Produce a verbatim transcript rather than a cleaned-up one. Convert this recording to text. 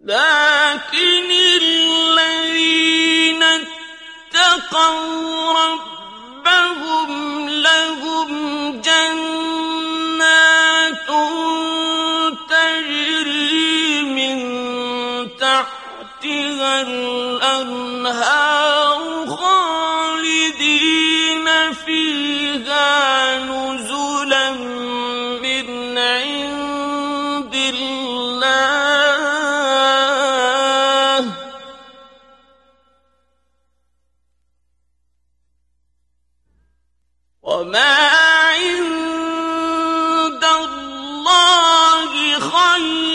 لكن الذين اتقوا ربهم لهم جنات تجري من تحتها الأنهار خالدين فيها نزلا من عند الله وما عند الله خير